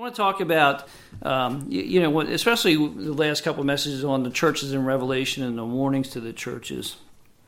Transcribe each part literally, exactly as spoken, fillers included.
want to talk about, um, you, you know, especially the last couple of messages on the churches in Revelation and the warnings to the churches.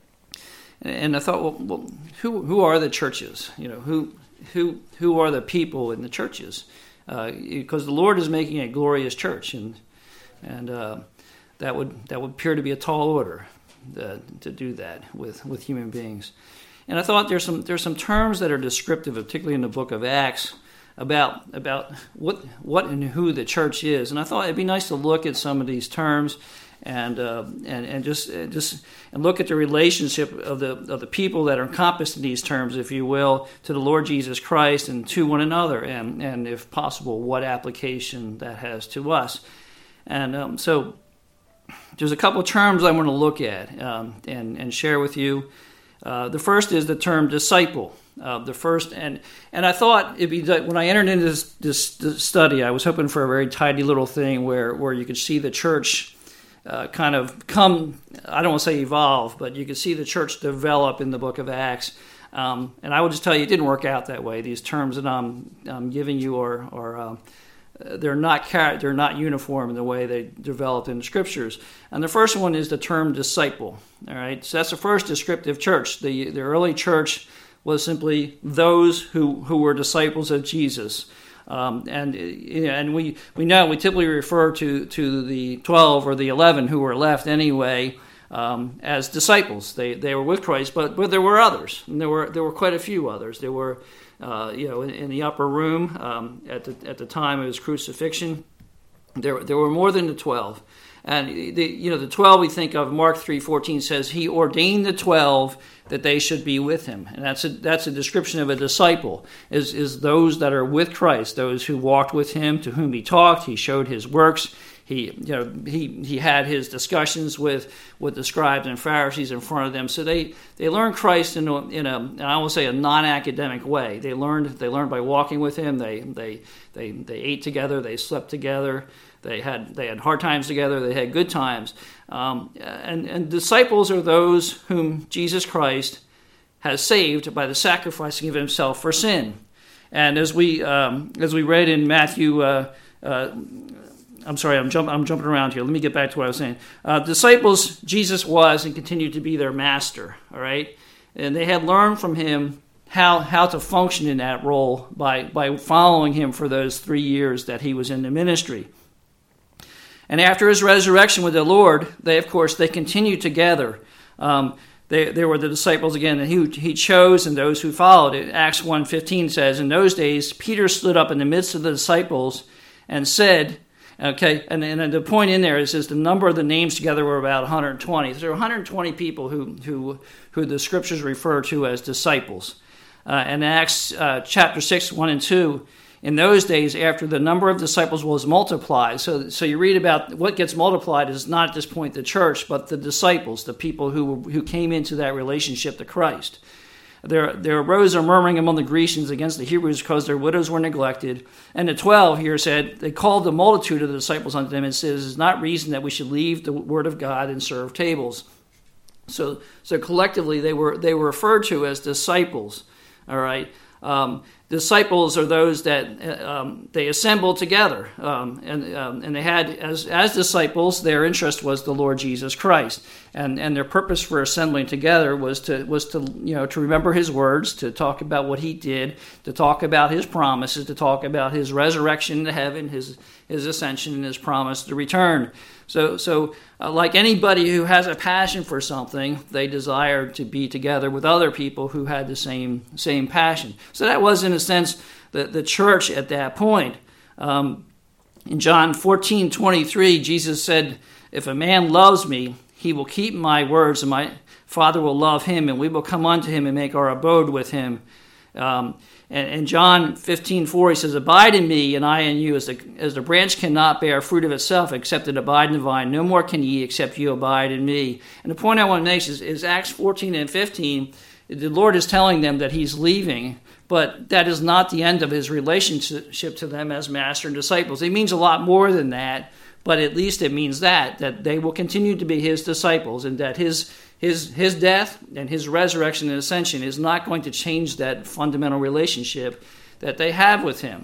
And I thought, well, well who who are the churches? You know, who who who are the people in the churches? Uh, because the Lord is making a glorious church, and and uh, that would that would appear to be a tall order uh, to do that with, with human beings. And I thought there's some there's some terms that are descriptive, particularly in the book of Acts, about about what what and who the church is. And I thought it'd be nice to look at some of these terms and uh, and and just just and look at the relationship of the of the people that are encompassed in these terms, if you will, to the Lord Jesus Christ and to one another, and and if possible, what application that has to us. And um, so there's a couple of terms I want to look at um, and and share with you. Uh, the first is the term disciple. Uh, the first, and and I thought it'd be when I entered into this, this, this study, I was hoping for a very tidy little thing where where you could see the church uh, kind of come. I don't want to say evolve, but you could see the church develop in the book of Acts. Um, and I will just tell you, it didn't work out that way. These terms that I'm, I'm giving you are are. Uh, They're not they're not uniform in the way they developed in the scriptures. And the first one is the term disciple. All right, so that's the first descriptive church. The the early church was simply those who, who were disciples of Jesus. Um, and and we, we know we typically refer to, to the twelve or the eleven who were left anyway um, as disciples. They they were with Christ, but but there were others. And there were there were quite a few others. There were. Uh, you know, in, in the upper room um, at the at the time of his crucifixion, there there were more than the twelve, and the you know the twelve we think of. Mark three fourteen says he ordained the twelve that they should be with him, and that's a that's a description of a disciple. Is is those that are with Christ, those who walked with him, to whom he talked, he showed his works. He, you know, he he had his discussions with, with the scribes and Pharisees in front of them. So they, they learned Christ in a, in a and I will say a non-academic way. They learned they learned by walking with him. They they they they ate together. They slept together. They had they had hard times together. They had good times. Um, and and disciples are those whom Jesus Christ has saved by the sacrificing of himself for sin. And as we um, as we read in Matthew. Uh, uh, I'm sorry, I'm, jump, I'm jumping around here. Let me get back to what I was saying. Uh, disciples, Jesus was and continued to be their master, all right? And they had learned from him how how to function in that role by, by following him for those three years that he was in the ministry. And after his resurrection with the Lord, they, of course, they continued together. Um, they, they were the disciples, again, that he, he chose and those who followed it. Acts one fifteen says, in those days, Peter stood up in the midst of the disciples and said... Okay, and, and the point in there is, is the number of the names together were about one hundred twenty. So there were one hundred twenty people who who who the scriptures refer to as disciples. Uh, and Acts uh, chapter six, one and two, in those days after the number of disciples was multiplied. So so you read about what gets multiplied is not at this point the church, but the disciples, the people who who came into that relationship to Christ. There, there arose a murmuring among the Grecians against the Hebrews because their widows were neglected. And the twelve here said, they called the multitude of the disciples unto them and said, it is not reason that we should leave the word of God and serve tables. So, so collectively they were they were referred to as disciples. All right. Um, disciples are those that um, they assembled together, um, and um, and they had as as disciples, their interest was the Lord Jesus Christ, and and their purpose for assembling together was to was to you know to remember his words, to talk about what he did, to talk about his promises, to talk about his resurrection to heaven, his his ascension, and his promise to return. So, so uh, like anybody who has a passion for something, they desire to be together with other people who had the same same passion. So that was, in a sense, the, the church at that point. Um, in John fourteen twenty-three, Jesus said, if a man loves me, he will keep my words, and my Father will love him, and we will come unto him and make our abode with him. Um, and, and John fifteen four, he says, abide in me, and I in you, as the, as the branch cannot bear fruit of itself, except it abide in the vine. No more can ye, except you abide in me. And the point I want to make is, is Acts fourteen and fifteen, the Lord is telling them that he's leaving, but that is not the end of his relationship to them as master and disciples. It means a lot more than that, but at least it means that, that they will continue to be his disciples, and that his His his death and his resurrection and ascension is not going to change that fundamental relationship that they have with him.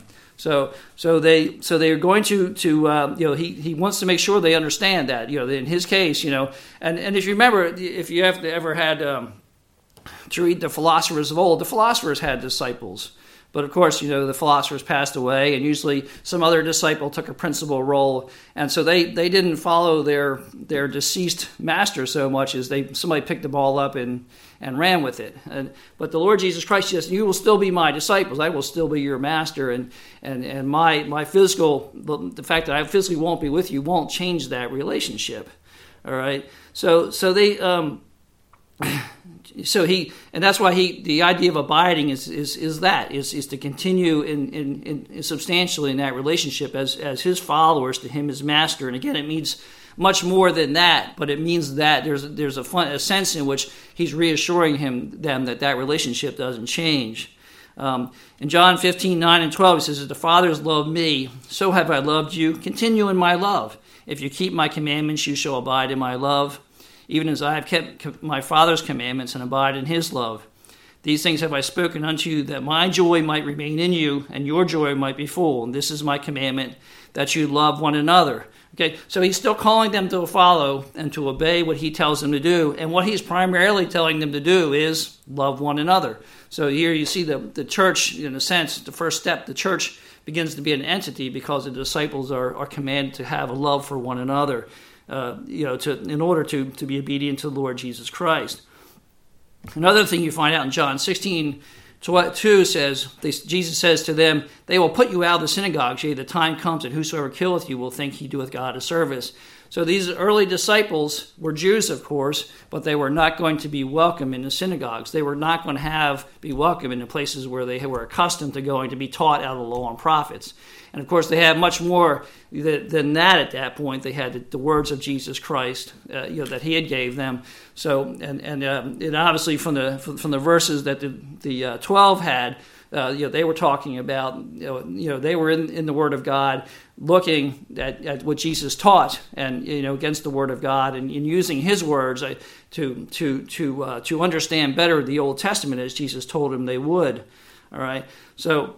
So, so they, so they're going to, to, uh, you know, he, he wants to make sure they understand that, you know, in his case, you know, and, and if you remember, if you have ever had um, to read the philosophers of old, the philosophers had disciples, but of course, you know, the philosophers passed away, and usually some other disciple took a principal role, and so they, they didn't follow their their deceased master so much as they somebody picked the ball up and. and ran with it. And, but the Lord Jesus Christ says, you will still be my disciples. I will still be your master. And and, and my, my physical, the fact that I physically won't be with you won't change that relationship. All right? So so they, um, so he, and that's why he, the idea of abiding is is, is that, is, is to continue in, in, in substantially in that relationship as, as his followers to him as master. And again, it means much more than that, but it means that there's there's a, fun, a sense in which he's reassuring him them that that relationship doesn't change. Um, in John fifteen, nine and twelve, he says, "As the Father has loved me, so have I loved you. Continue in my love. If you keep my commandments, you shall abide in my love, even as I have kept my Father's commandments and abide in his love. These things have I spoken unto you, that my joy might remain in you, and your joy might be full. And this is my commandment, that you love one another." Okay, so he's still calling them to follow and to obey what he tells them to do. And what he's primarily telling them to do is love one another. So here you see the, the church, in a sense, the first step, the church begins to be an entity because the disciples are, are commanded to have a love for one another, uh, you know, to in order to, to be obedient to the Lord Jesus Christ. Another thing you find out in John sixteen, two says, they, Jesus says to them, "They will put you out of the synagogues, yea, the time comes that whosoever killeth you will think he doeth God a service." So these early disciples were Jews, of course, but they were not going to be welcome in the synagogues. They were not going to have be welcome in the places where they were accustomed to going to be taught out of the law and prophets. And of course, they had much more than that at that point. They had the words of Jesus Christ, uh, you know, that He had gave them. So, and and, um, and obviously from the from the verses that the the uh, twelve had, uh, you know, they were talking about, you know, you know they were in, in the Word of God, looking at, at what Jesus taught, and you know, against the Word of God, and, and using His words uh, to to to uh, to understand better the Old Testament as Jesus told them they would. All right, so.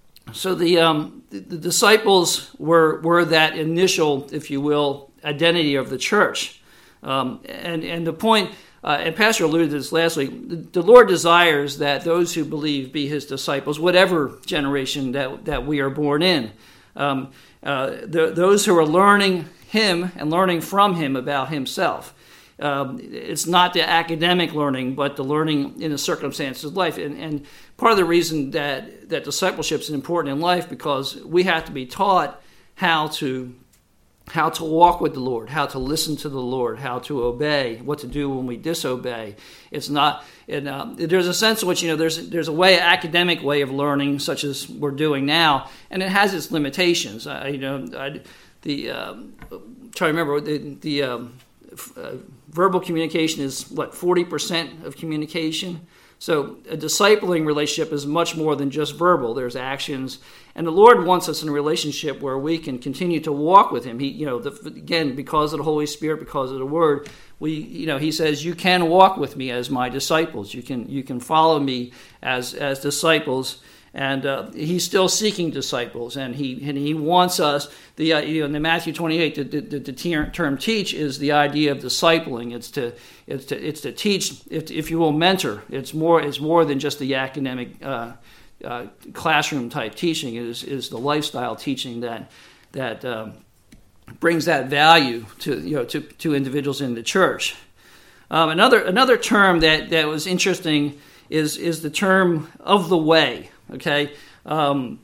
So the, um, the the disciples were were that initial, if you will, identity of the church, um, and and the point, uh, and Pastor alluded to this last week. The, the Lord desires that those who believe be His disciples, whatever generation that that we are born in. Um, uh, the, those who are learning Him and learning from Him about Himself. Um, it's not the academic learning, but the learning in the circumstances of life. And, and part of the reason that, that discipleship is important in life, because we have to be taught how to how to walk with the Lord, how to listen to the Lord, how to obey, what to do when we disobey. It's not. And, uh, there's a sense in which, you know, there's there's a way, academic way of learning, such as we're doing now, and it has its limitations. I, you know, I, the um, try to remember the the. Um, Uh, verbal communication is, what, forty percent of communication? So a discipling relationship is much more than just verbal. There's actions. And the Lord wants us in a relationship where we can continue to walk with Him. He, you know, the, again, because of the Holy Spirit, because of the Word, we, you know, He says, you can walk with me as my disciples. You can you can follow me as as disciples. And uh, He's still seeking disciples, and He and He wants us. The uh, you know, in the Matthew twenty-eight, the, the, the term "teach" is the idea of discipling. It's to it's to it's to teach, if, if you will, mentor. It's more it's more than just the academic uh, uh, classroom type teaching. It is is the lifestyle teaching that that um, brings that value to you know to, to individuals in the church. Um, another another term that, that was interesting is is the term of the way. Okay, um,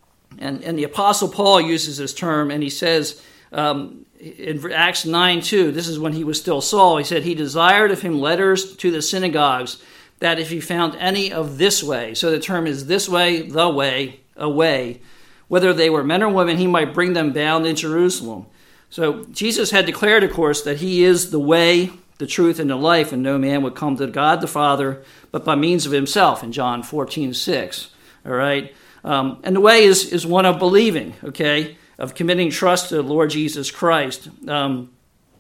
and and the Apostle Paul uses this term, and he says um, in Acts nine two, this is when he was still Saul, he said, "He desired of him letters to the synagogues, that if he found any of this way," so the term is this way, the way, a way, "whether they were men or women, he might bring them bound in Jerusalem." So Jesus had declared, of course, that He is the way, the truth, and the life, and no man would come to God the Father but by means of Himself, in John fourteen six. All right, um, and the way is is one of believing, okay, of committing trust to the Lord Jesus Christ. Um,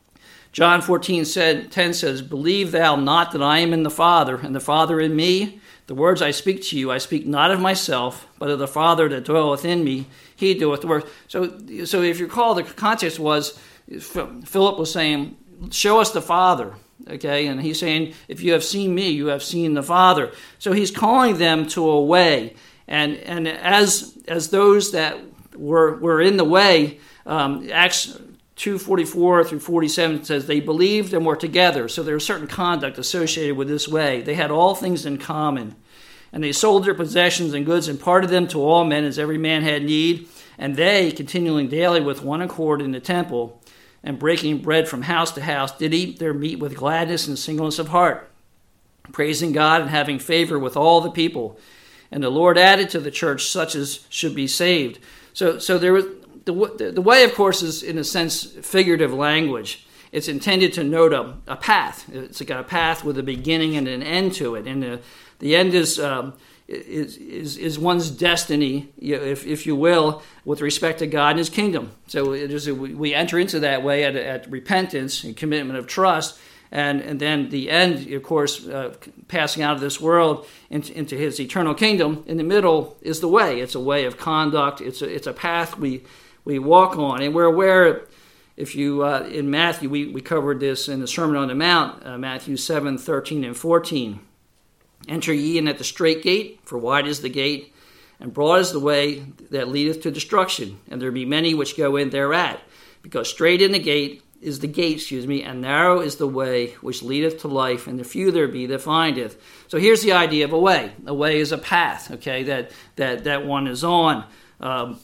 John fourteen ten says, "Believe thou not that I am in the Father, and the Father in me? The words I speak to you, I speak not of myself, but of the Father that dwelleth in me. he doeth the work. So, so if you recall, the context was Philip was saying, show us the Father. Okay, and he's saying, if you have seen me, you have seen the Father. So he's calling them to a way. And and as as those that were were in the way, um, Acts two forty-four through forty-seven says they believed and were together. So there was certain conduct associated with this way. They had all things in common. And they sold their possessions and goods and parted them to all men as every man had need. And they, continuing daily with one accord in the temple, and breaking bread from house to house, did eat their meat with gladness and singleness of heart, praising God and having favor with all the people. And the Lord added to the church such as should be saved. So, so there was the the way, of course, is in a sense figurative language. It's intended to note a, a path. It's got a path with a beginning and an end to it, and the the end is. Um, Is, is is one's destiny, if if you will, with respect to God and His kingdom. So it is a, we enter into that way at, at repentance and commitment of trust, and and then the end, of course, uh, passing out of this world into, into His eternal kingdom. In the middle is the way. It's a way of conduct. It's a it's a path we we walk on, and we're aware. If you uh, in Matthew, we we covered this in the Sermon on the Mount, uh, Matthew seven, thirteen, and fourteen. Enter ye in at the strait gate, for wide is the gate, and broad is the way that leadeth to destruction, and there be many which go in thereat. Because strait in the gate is the gate, excuse me, and narrow is the way which leadeth to life, and the few there be that findeth. So here's the idea of a way. A way is a path, okay, that that, that one is on. Um,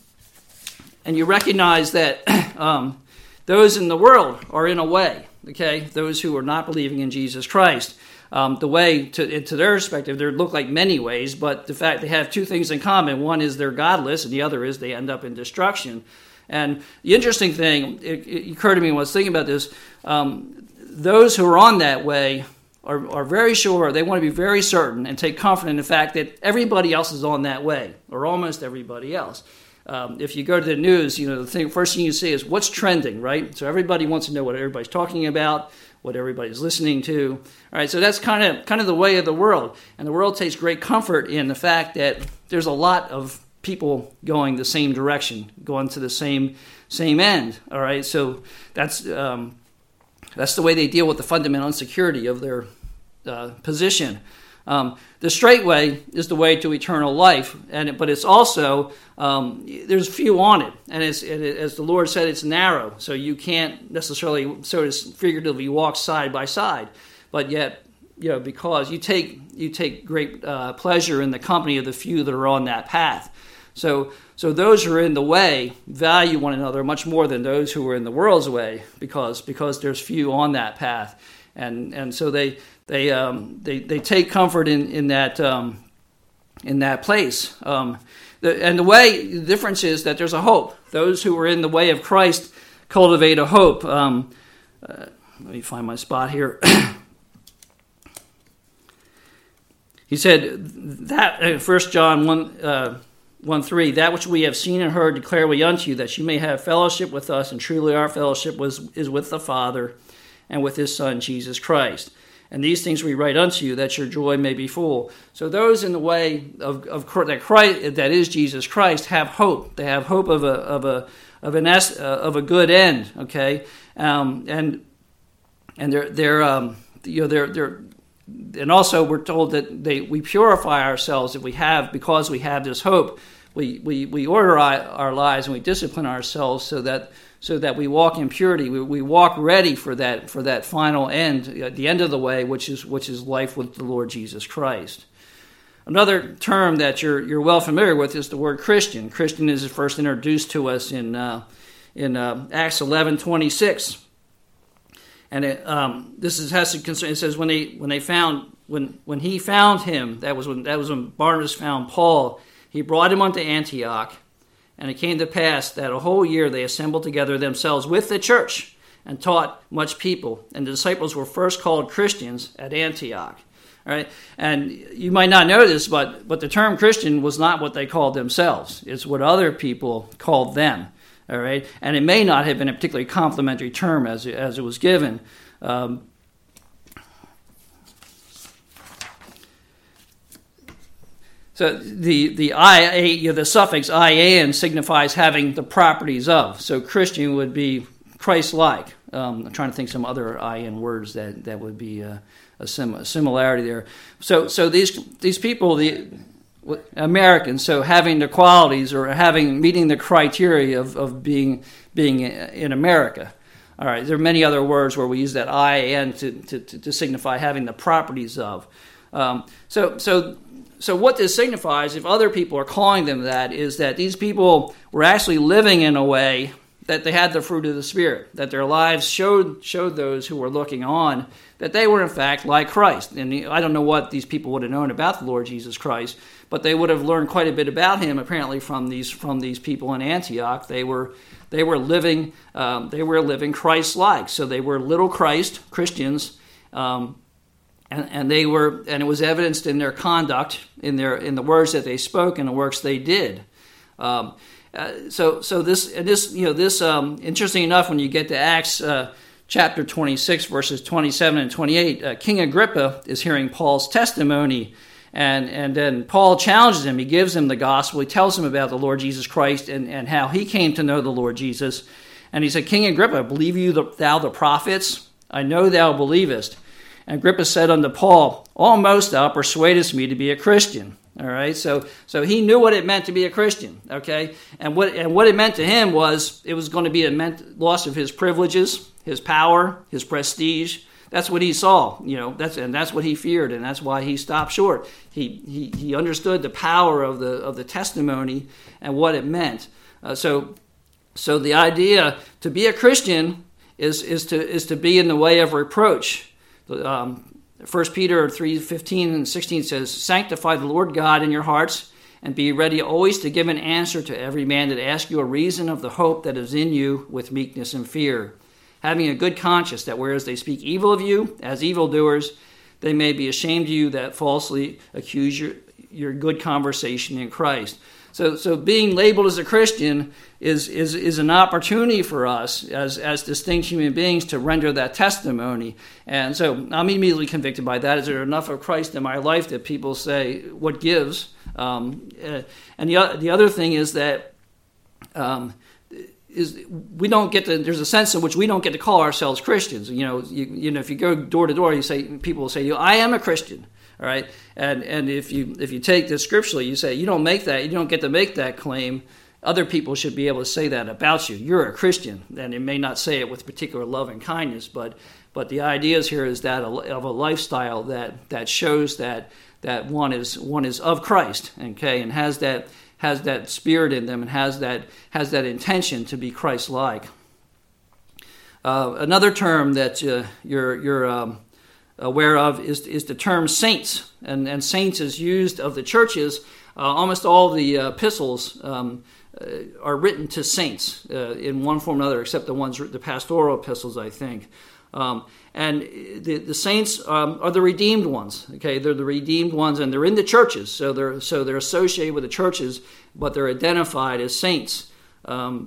and you recognize that um, those in the world are in a way, okay, those who are not believing in Jesus Christ. Um, the way, to, to their perspective, they look like many ways, but the fact they have two things in common. One is they're godless, and the other is they end up in destruction. And the interesting thing, it, it occurred to me when I was thinking about this, um, those who are on that way are, are very sure, they want to be very certain and take comfort in the fact that everybody else is on that way, or almost everybody else. Um, if you go to the news, you know, the thing, first thing you see is what's trending, right? So everybody wants to know what everybody's talking about, what everybody's listening to. All right, so that's kind of kind of the way of the world. And the world takes great comfort in the fact that there's a lot of people going the same direction, going to the same same end. All right, so that's um, that's the way they deal with the fundamental insecurity of their uh, position. Um, the straight way is the way to eternal life, and but it's also um, there's few on it, and it's, it, as the Lord said, it's narrow, so you can't necessarily, so to figuratively, walk side by side. But yet, you know, because you take you take great uh, pleasure in the company of the few that are on that path. So, so those who are in the way value one another much more than those who are in the world's way, because because there's few on that path, and and so they. They um, they they take comfort in in that um, in that place. Um, the, and the way the difference is that there's a hope. Those who are in the way of Christ cultivate a hope. Um, uh, let me find my spot here. He said that uh, First John one uh, one three, that which we have seen and heard declare we unto you, that you may have fellowship with us, and truly our fellowship was is with the Father and with His Son Jesus Christ. And these things we write unto you, that your joy may be full. So those in the way of, of that Christ, that is Jesus Christ, have hope. They have hope of a of a of an uh, of a good end. Okay, um, and and they're they're um, you know they're they're and also we're told that they we purify ourselves if we have because we have this hope. We we we order our lives and we discipline ourselves so that. So that we walk in purity, we, we walk ready for that for that final end, at the end of the way, which is which is life with the Lord Jesus Christ. Another term that you're you're well familiar with is the word Christian. Christian is first introduced to us in uh, in uh, Acts eleven twenty-six, and it, um, this is has to concern. It says when they when they found when when he found him, that was when that was when Barnabas found Paul. He brought him unto Antioch. And it came to pass that a whole year they assembled together themselves with the church and taught much people. And the disciples were first called Christians at Antioch. All right? And you might not know this, but, but the term Christian was not what they called themselves. It's what other people called them. All right? And it may not have been a particularly complimentary term as it, as it was given. Um, So the the I, you know, the suffix "ian" signifies having the properties of. So Christian would be Christ-like. Um, I'm trying to think some other "ian" words that, that would be a, a, sim, a similarity there. So so these these people, the Americans, so having the qualities or having meeting the criteria of, of being being in America. All right, there are many other words where we use that "ian" to to, to signify having the properties of. Um, so so. So what this signifies, if other people are calling them that, is that these people were actually living in a way that they had the fruit of the Spirit, that their lives showed showed those who were looking on that they were in fact like Christ. And I don't know what these people would have known about the Lord Jesus Christ, but they would have learned quite a bit about him apparently from these from these people in Antioch. They were they were living um, they were living Christ-like, so they were little Christ Christians. Um, And, and they were, and it was evidenced in their conduct, in their in the words that they spoke, and the works they did. Um, uh, so, so this, and this, you know, this. Um, interesting enough, when you get to Acts uh, chapter twenty-six, verses twenty-seven and twenty-eight, uh, King Agrippa is hearing Paul's testimony, and and then Paul challenges him. He gives him the gospel. He tells him about the Lord Jesus Christ and and how he came to know the Lord Jesus. And he said, "King Agrippa, believe you the, thou the prophets? I know thou believest." And Agrippa said unto Paul, "Almost thou persuadest me to be a Christian." All right, so so he knew what it meant to be a Christian. Okay, and what and what it meant to him was it was going to be a meant loss of his privileges, his power, his prestige. That's what he saw, you know. That's and that's what he feared, and that's why he stopped short. He he he understood the power of the of the testimony and what it meant. Uh, so so the idea to be a Christian is is to is to be in the way of reproach. Um, First Peter three fifteen and sixteen says, "Sanctify the Lord God in your hearts, and be ready always to give an answer to every man that asks you a reason of the hope that is in you with meekness and fear, having a good conscience, that whereas they speak evil of you as evildoers, they may be ashamed of you that falsely accuse your, your good conversation in Christ." So, so being labeled as a Christian is is is an opportunity for us as as distinct human beings to render that testimony. And so I'm immediately convicted by that. Is there enough of Christ in my life that people say, "What gives?" Um, uh, and the the other thing is that um, is we don't get to. There's a sense in which we don't get to call ourselves Christians. You know, you, you know, if you go door to door, you say people will say, "I am a Christian." All right, and and if you if you take this scripturally, you say you don't make that, you don't get to make that claim. Other people should be able to say that about you. You're a Christian, and it may not say it with particular love and kindness, but but the idea here is that of a lifestyle that that shows that that one is one is of Christ, okay, and has that has that spirit in them, and has that has that intention to be Christ-like. Uh, another term that uh, you're you're um, aware of is is the term saints, and and saints is used of the churches. Uh, almost all the uh, epistles um, uh, are written to saints uh, in one form or another, except the ones the pastoral epistles, I think. Um, and the the saints um, are the redeemed ones. Okay, they're the redeemed ones, and they're in the churches, so they're so they're associated with the churches, but they're identified as saints. Um,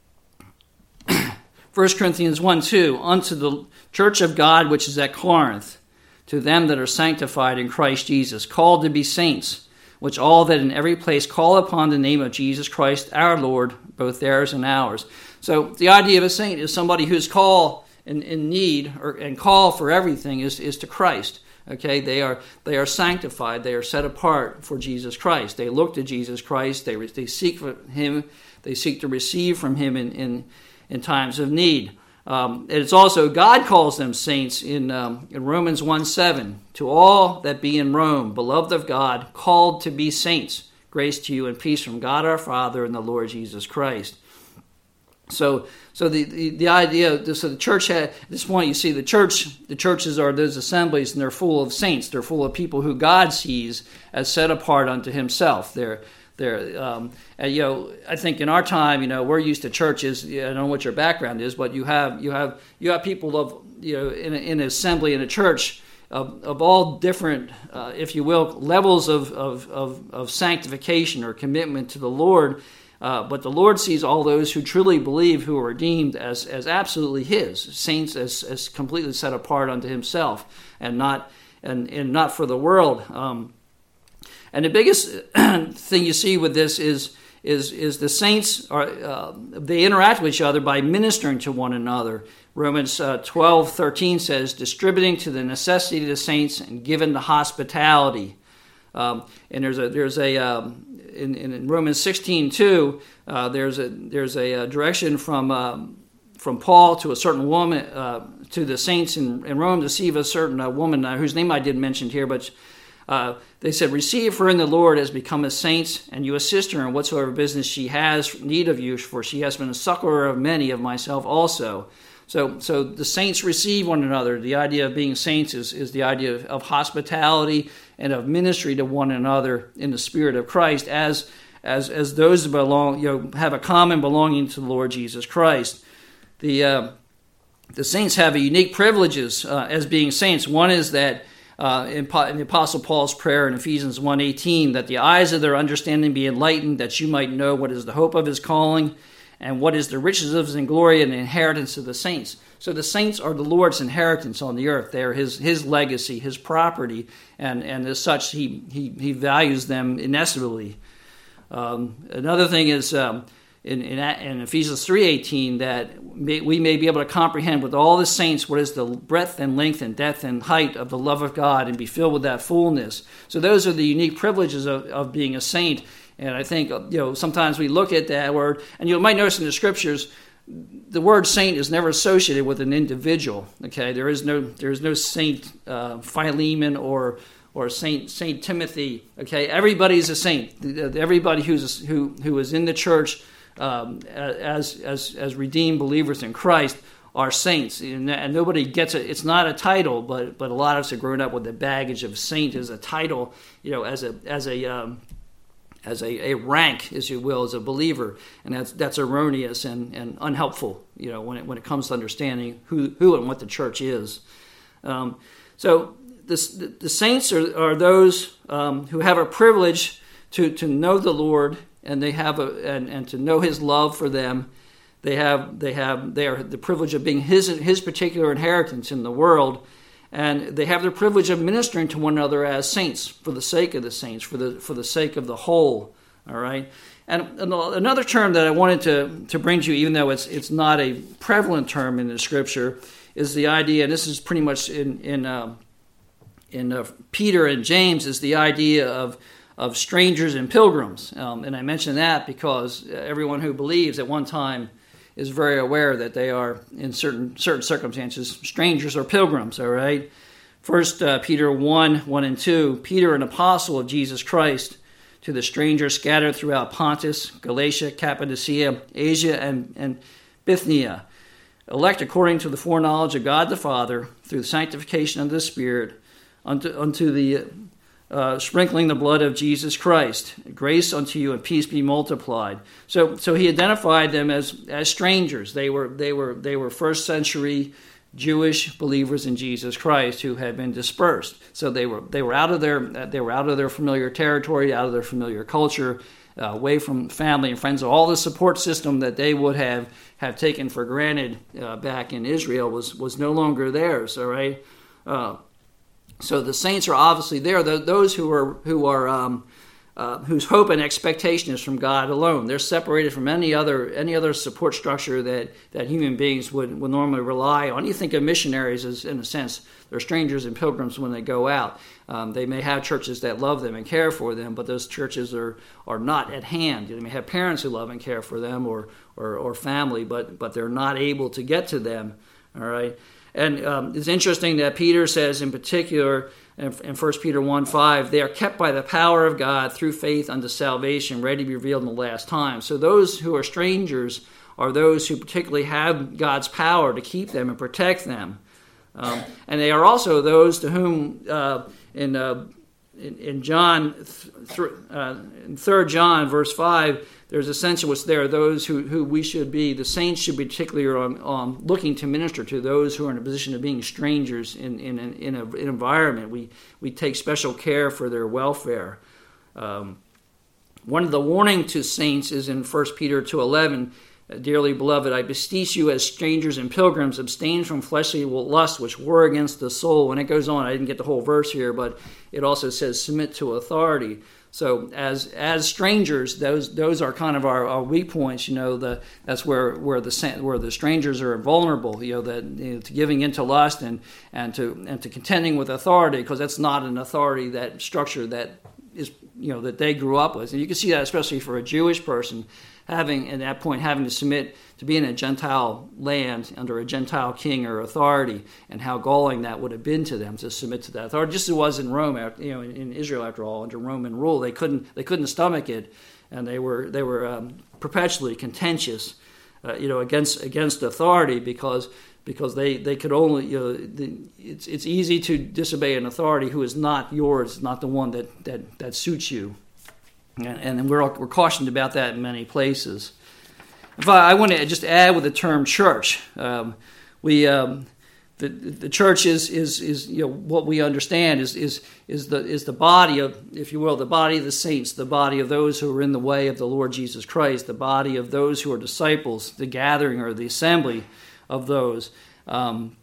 First Corinthians one two, unto the church of God which is at Corinth, to them that are sanctified in Christ Jesus, called to be saints, which all that in every place call upon the name of Jesus Christ our Lord, both theirs and ours. So the idea of a saint is somebody whose call in, in need or and call for everything is, is to Christ. Okay, they are they are sanctified, they are set apart for Jesus Christ. They look to Jesus Christ, they they seek for him, they seek to receive from him in in in times of need. Um, it's also, God calls them saints in um, in Romans one seven. To all that be in Rome, beloved of God, called to be saints, grace to you and peace from God our Father and the Lord Jesus Christ. So, so the, the, the idea, so the church had, at this point you see the church, the churches are those assemblies, and they're full of saints. They're full of people who God sees as set apart unto himself. They're There, um, and, you know, I think in our time, you know, we're used to churches. I don't know what your background is, but you have you have you have people of you know in, a, in an assembly in a church of, of all different, uh, if you will, levels of, of of of sanctification or commitment to the Lord. Uh, but the Lord sees all those who truly believe, who are redeemed, as as absolutely His saints, as as completely set apart unto Himself, and not and and not for the world. Um, And the biggest thing you see with this is is is the saints are uh, they interact with each other by ministering to one another. Romans uh, twelve thirteen says, distributing to the necessity of the saints and given to hospitality. Um, and there's a there's a um, in, in Romans sixteen two uh, there's a there's a, a direction from um, from Paul to a certain woman uh, to the saints in, in Rome to receive a certain uh, woman uh, whose name I didn't mention here, but uh, they said, receive her in the Lord as become a saint, and you assist her in whatsoever business she has need of you, for she has been a succorer of many, of myself also. So, so the saints receive one another. The idea of being saints is, is the idea of, of hospitality and of ministry to one another in the Spirit of Christ, as as as those who belong, you know, have a common belonging to the Lord Jesus Christ. The uh, the saints have a unique privileges uh, as being saints. One is that uh, in, in the Apostle Paul's prayer in Ephesians one eighteen, that the eyes of their understanding be enlightened, that you might know what is the hope of his calling, and what is the riches of his glory and the inheritance of the saints. So the saints are the Lord's inheritance on the earth. They are his his legacy, his property, and, and as such, he, he, he values them inestimably. Um, another thing is um, in, in, in Ephesians three eighteen that may, we may be able to comprehend with all the saints what is the breadth and length and depth and height of the love of God and be filled with that fullness. So those are the unique privileges of, of being a saint. And I think, you know, sometimes we look at that word, and you might notice in the scriptures, the word saint is never associated with an individual. Okay, there is no there is no Saint uh, Philemon or or Saint Saint Timothy. Okay, everybody's a saint. Everybody who's who who is in the church um, as as as redeemed believers in Christ are saints, and, and nobody gets it. It's not a title, but but a lot of us have grown up with the baggage of saint as a title. You know, as a as a um, as a, a rank, as you will, as a believer, and that's that's erroneous and, and unhelpful, you know, when it when it comes to understanding who who and what the church is. Um, so this, the the saints are, are those um, who have a privilege to, to know the Lord, and they have a and, and to know His love for them. They have they have they are the privilege of being His His particular inheritance in the world. And they have the privilege of ministering to one another as saints for the sake of the saints, for the for the sake of the whole. All right. And another term that I wanted to, to bring to you, even though it's it's not a prevalent term in the Scripture, is the idea. And this is pretty much in in uh, in uh, Peter and James, is the idea of of strangers and pilgrims. Um, and I mention that because everyone who believes at one time is very aware that they are, in certain certain circumstances, strangers or pilgrims, all right? First uh, Peter one, one and two, Peter, an apostle of Jesus Christ, to the strangers scattered throughout Pontus, Galatia, Cappadocia, Asia, and, and Bithynia, elect according to the foreknowledge of God the Father, through the sanctification of the Spirit, unto, unto the Uh, sprinkling the blood of Jesus Christ. Grace unto you and peace be multiplied. So, so he identified them as as strangers. They were they were they were first century Jewish believers in Jesus Christ who had been dispersed. So they were they were out of their they were out of their familiar territory, out of their familiar culture, uh, away from family and friends. All the support system that they would have have taken for granted uh, back in Israel was was no longer theirs. All right. Uh, So the saints are obviously there. Those who are who are um, uh, whose hope and expectation is from God alone. They're separated from any other any other support structure that, that human beings would, would normally rely on. You think of missionaries as, in a sense, they're strangers and pilgrims when they go out. Um, they may have churches that love them and care for them, but those churches are, are not at hand. They may have parents who love and care for them, or or, or family, but but they're not able to get to them. All right. And um, it's interesting that Peter says in particular in First Peter one five, they are kept by the power of God through faith unto salvation, ready to be revealed in the last time. So those who are strangers are those who particularly have God's power to keep them and protect them. Um, and they are also those to whom uh, in, uh, in in John, th- uh, in Third John verse five, there's a sense in which there are those who, who we should be, the saints should be particularly um, um, looking to minister to those who are in a position of being strangers in in, in, in a, an environment. We we take special care for their welfare. Um, one of the warning to saints is in First Peter two eleven, dearly beloved, I beseech you as strangers and pilgrims, abstain from fleshly lusts which war against the soul. And it goes on. I didn't get the whole verse here, but it also says submit to authority. So as as strangers, those those are kind of our, our weak points. You know, the that's where where the where the strangers are vulnerable. You know, that you know, to giving into lust and and to and to contending with authority, because that's not an authority that structure that is you know that they grew up with. And you can see that especially for a Jewish person, having at that point having to submit to be in a Gentile land under a Gentile king or authority, and how galling that would have been to them to submit to that authority. Just as it was in Rome, you know, in Israel after all, under Roman rule, they couldn't they couldn't stomach it, and they were they were um, perpetually contentious, uh, you know, against against authority because because they, they could only you know the, it's it's easy to disobey an authority who is not yours, not the one that that, that suits you, and, and we're we're cautioned about that in many places. If I, I want to just add with the term church, um, we um, the the church is is is you know what we understand is is is the is the body of, if you will, the body of the saints, the body of those who are in the way of the Lord Jesus Christ, the body of those who are disciples, the gathering or the assembly of those. Um,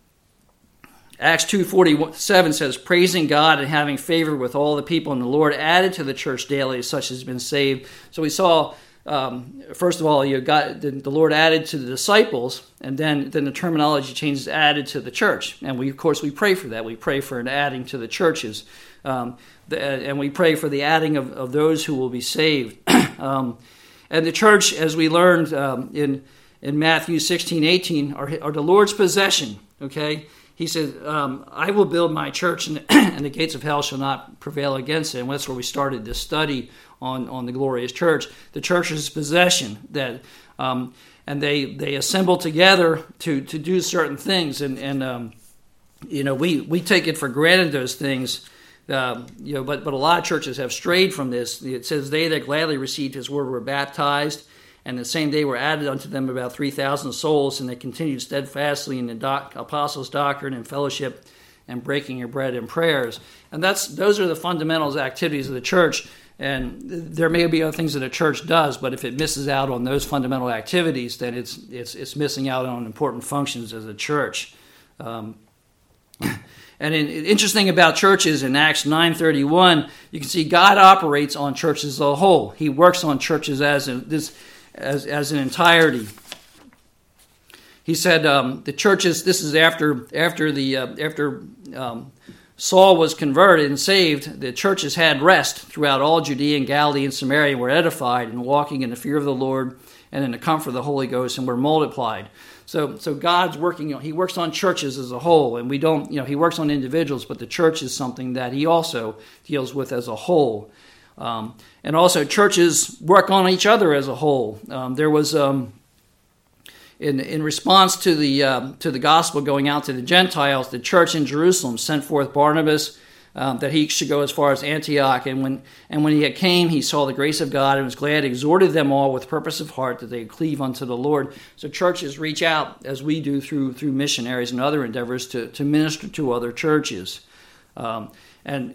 Acts two forty-seven says, praising God and having favor with all the people, and the Lord added to the church daily such as has been saved. So we saw. Um, first of all, you got the, the Lord added to the disciples, and then, then the terminology changes, added to the church. And we, of course, we pray for that. We pray for an adding to the churches, um, the, and we pray for the adding of, of those who will be saved. um, and the church, as we learned um, in in Matthew sixteen eighteen, are, are the Lord's possession. Okay, He said, um, "I will build my church, and, and the gates of hell shall not prevail against it." And that's where we started this study on, on the glorious church. The church's possession, that um, and they they assemble together to, to do certain things, and and um, you know we, we take it for granted those things, uh, you know. But but a lot of churches have strayed from this. It says, "They that gladly received His word were baptized, and the same day were added unto them about three thousand souls, and they continued steadfastly in the doc, apostles' doctrine and fellowship, and breaking of bread and prayers." And that's those are the fundamentals activities of the church. And there may be other things that a church does, but if it misses out on those fundamental activities, then it's it's it's missing out on important functions as a church. Um, and in, interesting about churches, in Acts nine thirty-one, you can see God operates on churches as a whole. He works on churches as a, this as as an entirety. He said um, the churches. This is after after the uh, after. Um, Saul was converted and saved. The churches had rest throughout all Judea and Galilee and Samaria, and were edified and walking in the fear of the Lord and in the comfort of the Holy Ghost, and were multiplied. So, so God's working. He works on churches as a whole, and we don't. You know, He works on individuals, but the church is something that He also deals with as a whole. Um, and also, churches work on each other as a whole. Um, there was. Um, In in response to the um, to the gospel going out to the Gentiles, the church in Jerusalem sent forth Barnabas um, that he should go as far as Antioch. And when and when he had came, he saw the grace of God and was glad, exhorted them all with purpose of heart that they cleave unto the Lord. So churches reach out, as we do through through missionaries and other endeavors, to, to minister to other churches. Um, and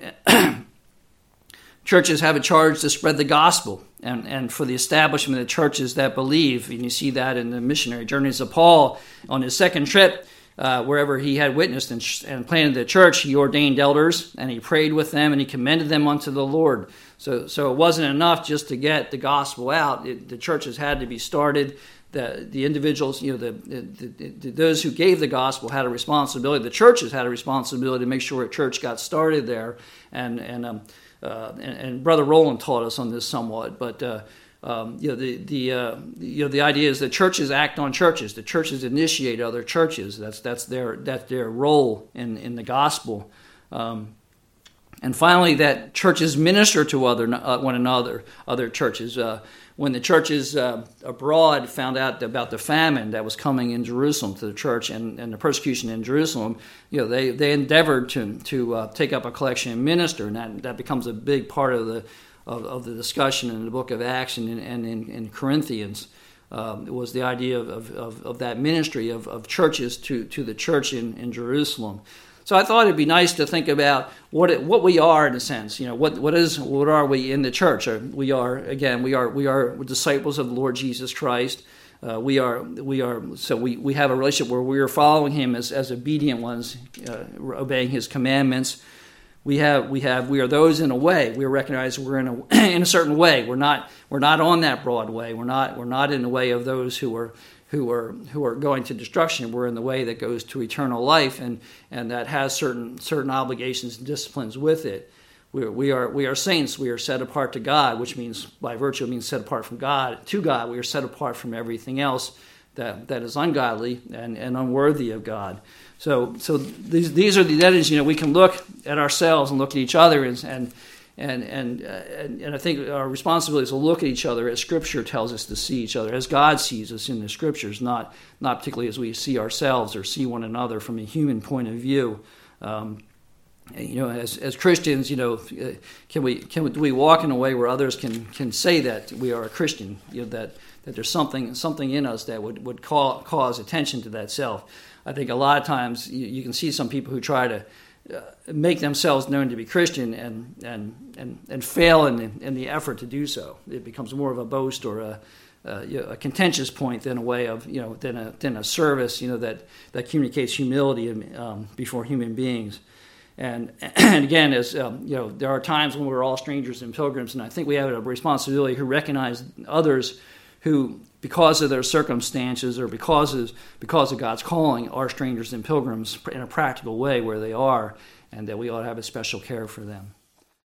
churches have a charge to spread the gospel and, and for the establishment of the churches that believe. And you see that in the missionary journeys of Paul. On his second trip, uh, wherever he had witnessed and, and planted the church, he ordained elders, and he prayed with them, and he commended them unto the Lord. So so it wasn't enough just to get the gospel out. It, the churches had to be started. The the individuals, you know, the, the, the those who gave the gospel had a responsibility. The churches had a responsibility to make sure a church got started there. And, and um, Uh, and, and Brother Roland taught us on this somewhat, but uh, um, you know the the uh, you know the idea is that churches act on churches. The churches initiate other churches. That's that's their that's their role in, in the gospel. Um, and finally, that churches minister to other uh, one another, other churches. Uh, when the churches uh, abroad found out about the famine that was coming in Jerusalem to the church and, and the persecution in Jerusalem, you know, they, they endeavored to to uh, take up a collection and minister, and that, that becomes a big part of the of, of the discussion in the book of Acts and in, and in, in Corinthians. Um, it was the idea of of, of that ministry of, of churches to, to the church in, in Jerusalem. So I thought it'd be nice to think about what it, what we are in a sense. You know, what what is what are we in the church? We are again we are we are disciples of the Lord Jesus Christ. Uh, we are we are so we, we have a relationship where we are following Him as as obedient ones, uh, obeying His commandments. We have, we have, we are those in a way. We recognize we're in a in a certain way. We're not, we're not on that broad way. We're not, we're not in the way of those who are, who are, who are going to destruction. We're in the way that goes to eternal life, and and that has certain certain obligations and disciplines with it. We are, we are, we are saints. We are set apart to God, which means, by virtue, it means set apart from God to God. We are set apart from everything else that that is ungodly and, and unworthy of God. So, so these these are the that is you know we can look at ourselves and look at each other and and and and, uh, and, and I think our responsibility is to look at each other as Scripture tells us to see each other, as God sees us in the Scriptures, not not particularly as we see ourselves or see one another from a human point of view. Um, you know, as as Christians, you know, can we can we, do we walk in a way where others can can say that we are a Christian? You know, that that there's something something in us that would would call, cause attention to that self. I think a lot of times you, you can see some people who try to uh, make themselves known to be Christian and and and, and fail in the, in the effort to do so. It becomes more of a boast or a uh, you know, a contentious point than a way of you know than a than a service you know that that communicates humility um, before human beings. And and again, as um, you know, there are times when we're all strangers and pilgrims, and I think we have a responsibility to recognize others who, because of their circumstances or because of because of God's calling, are strangers and pilgrims in a practical way where they are, and that we ought to have a special care for them.